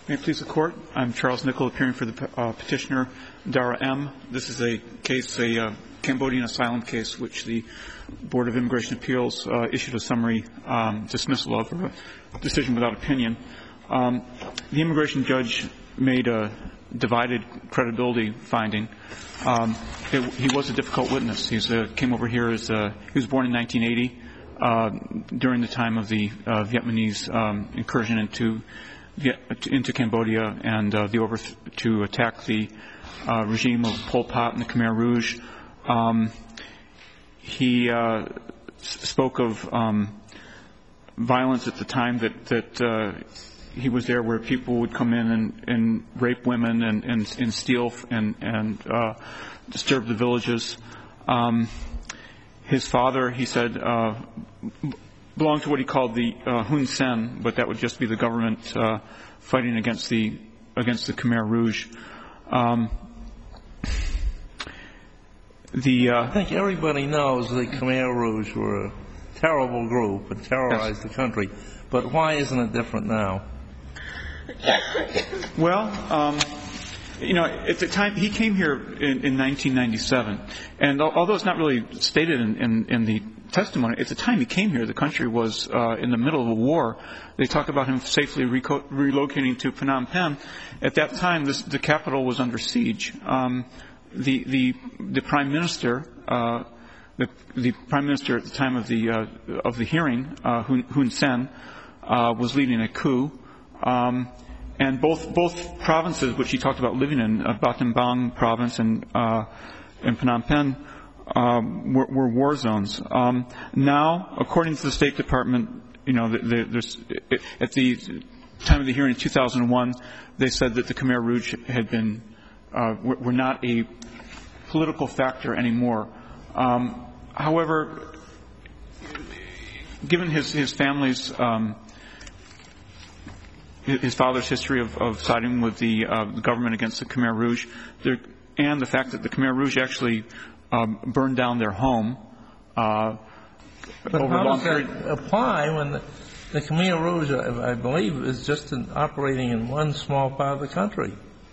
May it please the Court. I'm Charles Nickel, appearing for the petitioner Dara M. This is a case, a Cambodian asylum case, which the Board of Immigration Appeals issued a summary dismissal of, or a decision without opinion. The immigration judge made a divided credibility finding. He was a difficult witness. He came over here as he was born in 1980 during the time of the Vietnamese incursion into Cambodia and to attack the regime of Pol Pot and the Khmer Rouge. He spoke of violence at the time that he was there, where people would come in and rape women and steal and disturb the villages. His father, he said, belonged to what he called the Hun Sen, but that would just be the government fighting against the Khmer Rouge. I think everybody knows the Khmer Rouge were a terrible group and terrorized the country, but why isn't it different now? Well, at the time he came here in 1997, and although it's not really stated in the testimony, at the time he came here, the country was in the middle of a war. They talk about him safely relocating to Phnom Penh. At that time, the capital was under siege. The prime minister, the prime minister at the time of the hearing, Hun Sen, was leading a coup. And both provinces, which he talked about living in, Battambang province and Phnom Penh, were war zones. Now, according to the State Department, there's, at the time of the hearing in 2001, they said that the Khmer Rouge had been were not a political factor anymore. However, given his family's his father's history of siding with the government against the Khmer Rouge, and the fact that the Khmer Rouge actually burned down their home but over a long period. How does that apply when the Khmer Rouge, I believe, is just operating in one small part of the country?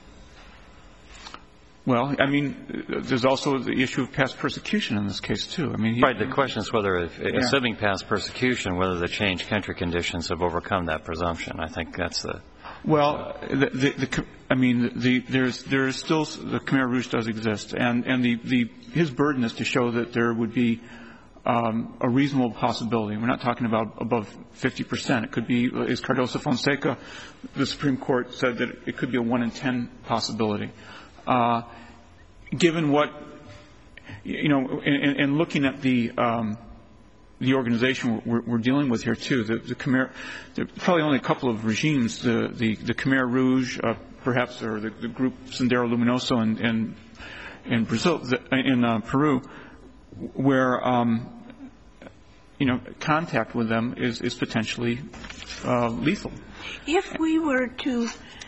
Well, I mean, there's also the issue of past persecution in this case, too. I mean, right. The question is whether, assuming past persecution, whether the changed country conditions have overcome that presumption. I think that's the. Well, there is still the Khmer Rouge does exist, and his burden is to show that there would be a reasonable possibility. We're not talking about above 50%. It could be, as Cardoso Fonseca, the Supreme Court said, that it could be a 1 in 10 possibility. Given what, and looking at the organization we're dealing with here too, the Khmer, there are probably only a couple of regimes, the Khmer Rouge, perhaps, or the group Sendero Luminoso in Brazil, in Peru, where contact with them is potentially lethal. If we were to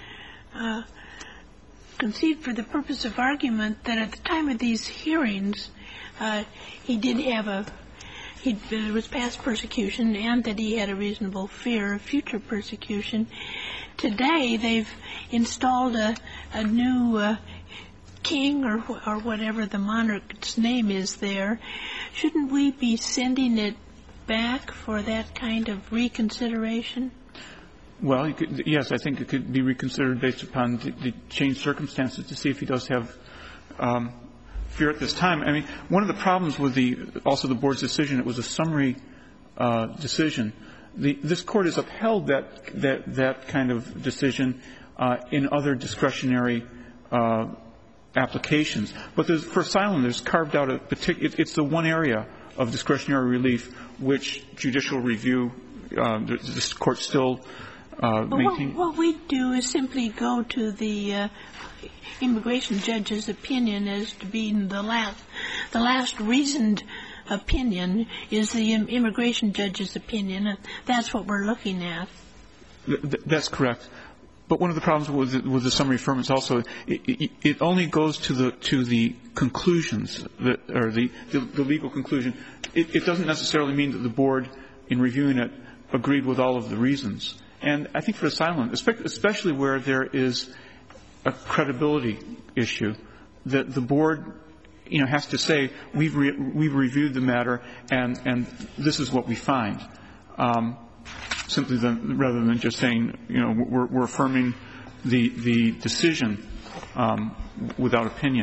concede for the purpose of argument that at the time of these hearings he did have there was past persecution and that he had a reasonable fear of future persecution, today they've installed a new king or whatever the monarch's name is there. Shouldn't we be sending it back for that kind of reconsideration? Well, yes, I think it could be reconsidered based upon the changed circumstances to see if he does have fear at this time. I mean, one of the problems with also the board's decision, it was a summary decision. This court has upheld that kind of decision in other discretionary applications. But for asylum, there's carved out it's the one area of discretionary relief which judicial review, this court still maintains. What we do is simply go to the immigration judge's opinion as to being the last reasoned opinion is the immigration judge's opinion. That's what we're looking at. That's correct. But one of the problems with the summary affirmance also, it only goes to the conclusions or the legal conclusion. It doesn't necessarily mean that the board, in reviewing it, agreed with all of the reasons. And I think for asylum, especially where there is a credibility issue, that the board, has to say, we've reviewed the matter and this is what we find. Simply rather than just saying, we're affirming the decision without opinion.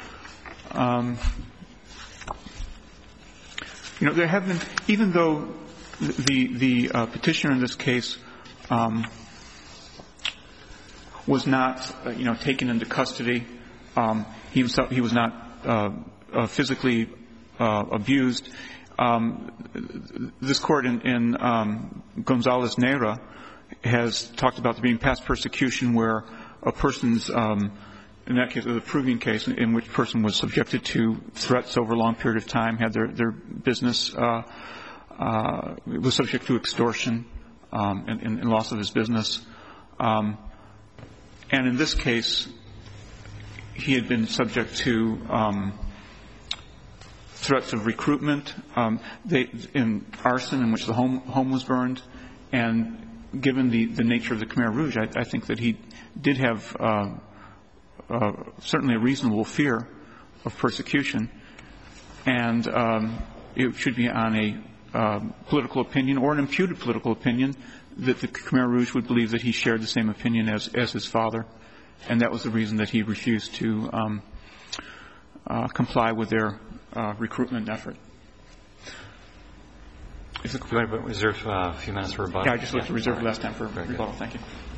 There have been, even though the petitioner in this case was not, taken into custody, he was not physically abused. This court in Gonzalez Neira has talked about there being past persecution where a person's, in that case, the Peruvian case, in which a person was subjected to threats over a long period of time, had their business was subject to extortion and loss of his business. And in this case, he had been subject to threats of recruitment, in arson in which the home was burned, and given the nature of the Khmer Rouge, I think that he did have certainly a reasonable fear of persecution, and it should be on a political opinion or an imputed political opinion that the Khmer Rouge would believe that he shared the same opinion as his father, and that was the reason that he refused to comply with their recruitment effort. Do you want to reserve a few minutes for rebuttal? Yeah, I just wanted to reserve last time for rebuttal. Thank you.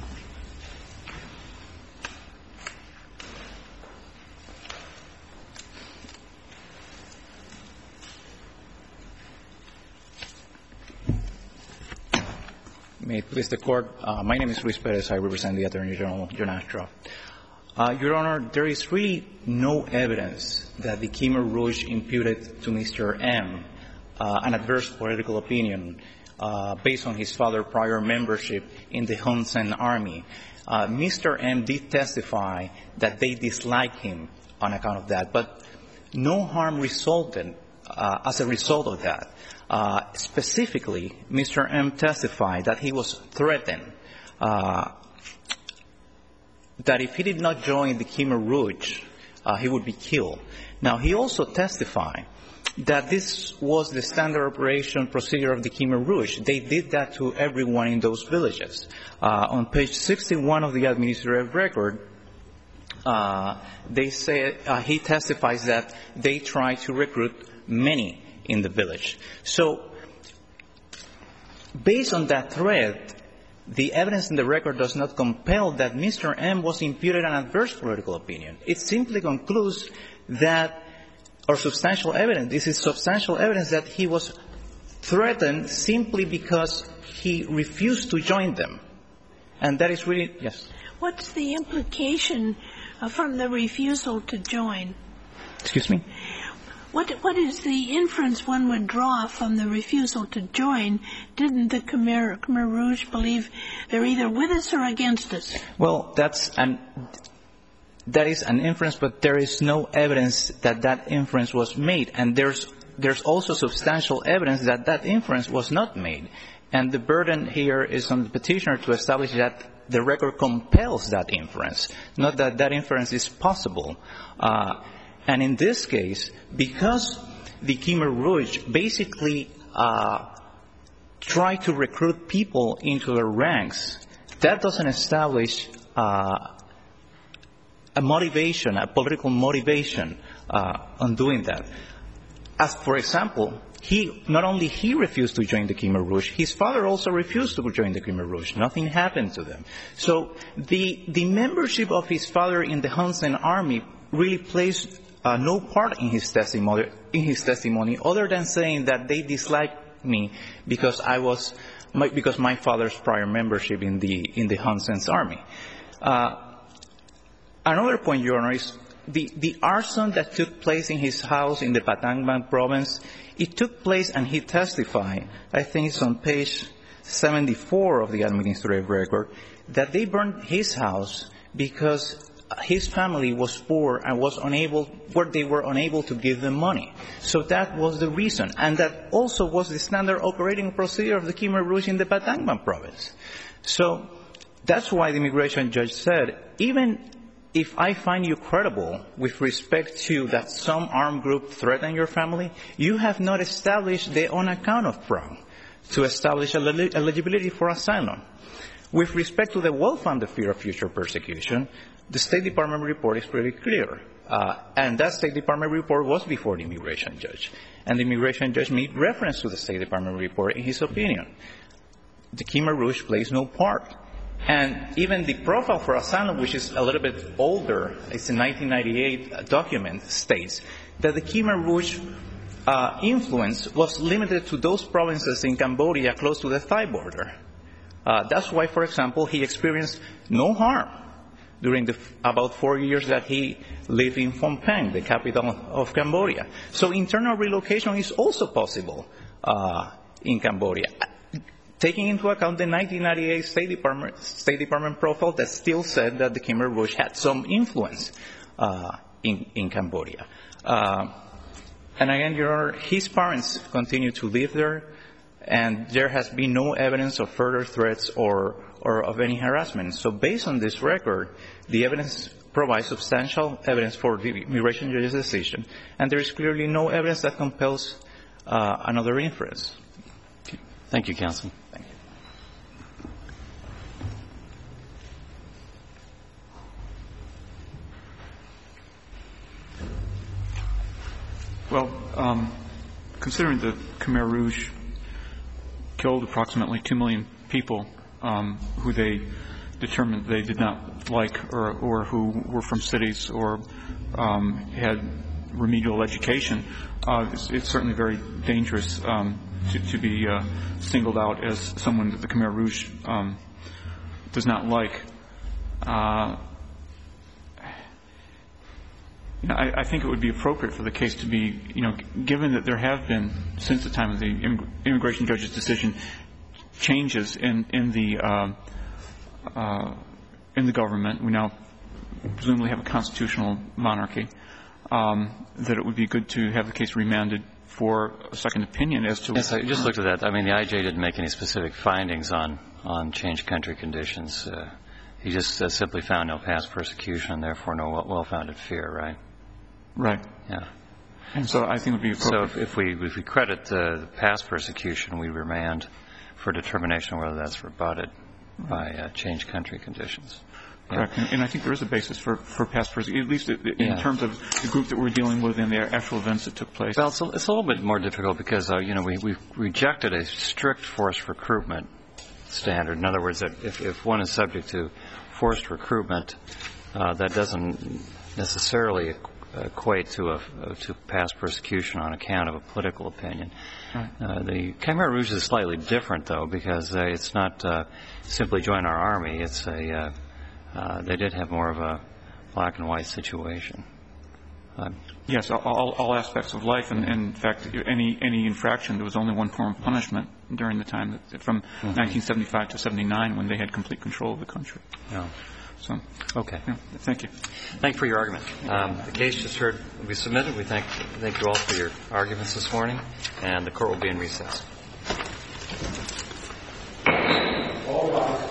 May it please the Court. My name is Luis Perez. I represent the Attorney General, John Ashcroft. Your Honor, there is really no evidence that the Khmer Rouge imputed to Mr. M an adverse political opinion based on his father's prior membership in the Hun Sen army. Mr. M did testify that they disliked him on account of that, but no harm resulted as a result of that. Specifically, Mr. M testified that he was threatened that if he did not join the Khmer Rouge, he would be killed. Now, he also testified that this was the standard operation procedure of the Khmer Rouge. They did that to everyone in those villages. On page 61 of the administrative record, they say he testifies that they tried to recruit many in the village. So, based on that threat, the evidence in the record does not compel that Mr. M was imputed an adverse political opinion. It simply concludes that, or substantial evidence, this is substantial evidence that he was threatened simply because he refused to join them. And that is really, yes. What's the implication from the refusal to join? Excuse me? What is the inference one would draw from the refusal to join? Didn't the Khmer Rouge believe they're either with us or against us? Well, that is an inference, but there is no evidence that that inference was made. And there's also substantial evidence that that inference was not made. And the burden here is on the petitioner to establish that the record compels that inference, not that that inference is possible. And in this case, because the Khmer Rouge basically tried to recruit people into their ranks, that doesn't establish a motivation, a political motivation on doing that. As, for example, not only he refused to join the Khmer Rouge, his father also refused to join the Khmer Rouge. Nothing happened to them. So the membership of his father in the Hun Sen army really plays no part in his testimony, other than saying that they disliked me because because my father's prior membership in the Hun Sen's army. Another point, Your Honor, is the arson that took place in his house in the Battambang province. It took place, and he testified, I think it's on page 74 of the administrative record, that they burned his house because his family was poor and they were unable to give them money. So that was the reason. And that also was the standard operating procedure of the Khmer Rouge in the Battambang province. So that's why the immigration judge said, even if I find you credible with respect to that some armed group threatened your family, you have not established the on account of prong to establish eligibility for asylum. With respect to the well-founded fear of future persecution, the State Department report is pretty clear. And that State Department report was before the immigration judge. And the immigration judge made reference to the State Department report in his opinion. The Khmer Rouge plays no part. And even the profile for asylum, which is a little bit older, it's a 1998 document, states that the Khmer Rouge influence was limited to those provinces in Cambodia close to the Thai border. That's why, for example, he experienced no harm during the about 4 years that he lived in Phnom Penh, the capital of Cambodia. So internal relocation is also possible in Cambodia, taking into account the 1998 State Department profile that still said that the Khmer Rouge had some influence in Cambodia. And again, Your Honor, his parents continue to live there, and there has been no evidence of further threats or of any harassment. So based on this record, the evidence provides substantial evidence for the immigration judge's decision, and there is clearly no evidence that compels another inference. Thank you, counsel. Thank you. Well, considering the Khmer Rouge killed approximately 2 million people who they determined they did not like or who were from cities or had remedial education, it's certainly very dangerous to be singled out as someone that the Khmer Rouge does not like. I think it would be appropriate for the case to be, given that there have been, since the time of the immigration judge's decision, changes in the government. We now presumably have a constitutional monarchy. That it would be good to have the case remanded for a second opinion as to. Yes, I just looked at that. I mean, the IJ didn't make any specific findings on changed country conditions. He just simply found no past persecution and therefore no well-founded fear, right? Right. Yeah. And so I think it would be appropriate. So if we credit the past persecution, we remand for determination whether that's rebutted by changed country conditions. Correct. Yeah. And I think there is a basis for past persecution, at least in terms of the group that we're dealing with and the actual events that took place. Well, it's a little bit more difficult because, we rejected a strict forced recruitment standard. In other words, that if one is subject to forced recruitment, that doesn't necessarily equate to past persecution on account of a political opinion. Right. The Khmer Rouge is slightly different, though, because it's not simply join our army. It's they did have more of a black and white situation. Yes, all aspects of life, and in fact, any infraction, there was only one form of punishment during the time from 1975 to 79 when they had complete control of the country. Yeah. So, okay. Yeah, thank you. Thank you for your argument. The case just heard will be submitted. We thank you all for your arguments this morning, and the court will be in recess. All rise.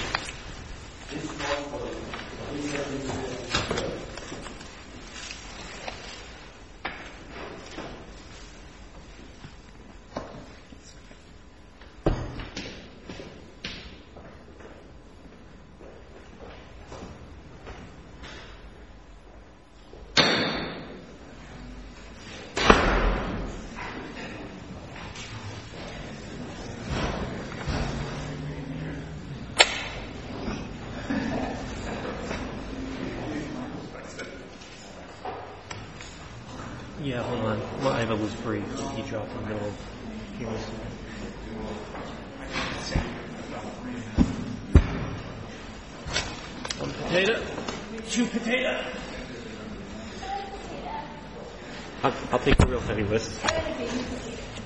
Yeah, hold on. Well, Iva was free. He dropped in the middle of one potato, 2 potato. I'll take the real heavy list.